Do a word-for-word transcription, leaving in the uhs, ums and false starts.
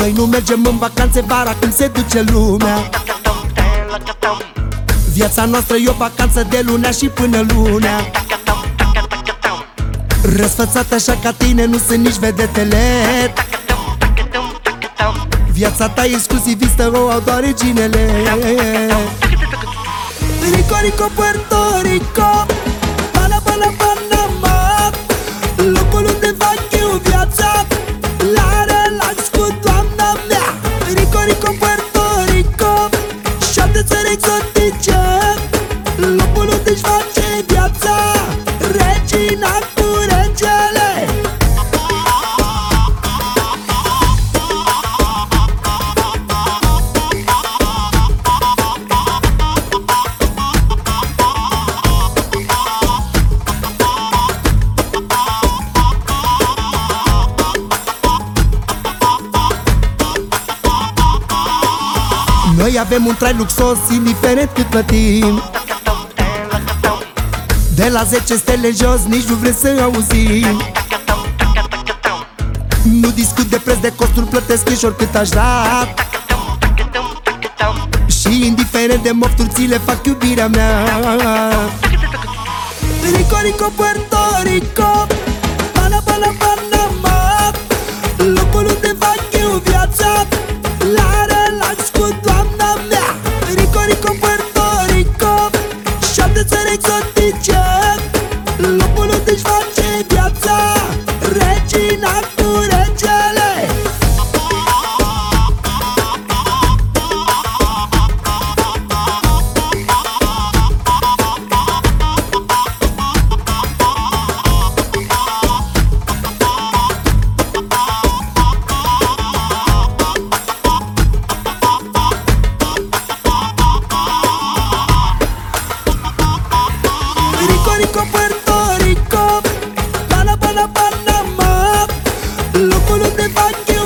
Noi nu mergem în vacanțe vara când se duce lumea. Viața noastră e o vacanță de lunea și până lunea. Răsfățat așa ca tine nu sunt nici vedetele. Viața ta e exclusivistă, o au doar reginele. Rico, Rico, Puerto Rico, Pana, Pana, Panama, locul unde fac eu viața la relax cu doamna mea. Rico, Rico, Puerto Rico, șapte țări exotice, locul unde-și face viața regina cu regele. Noi avem un trai luxos, indiferent cât plătim. De la zece stele jos, nici nu vrem să auzim. Nu discut de preț, de costuri, plătesc și oricât aș da. Și indiferent de mofturi, ți le fac iubirea mea. Rico, Rico, Puerto Rico, Pana, Pana, Panama, locul unde fac eu viața la relax cu doamna mea. Rico, Rico, Puerto Rico, șapte țări exotice, locul unde-și face viața regina cu regele. Rico, Rico, Puerto Rico, Pana, Pana, Panama, locul unde fac eu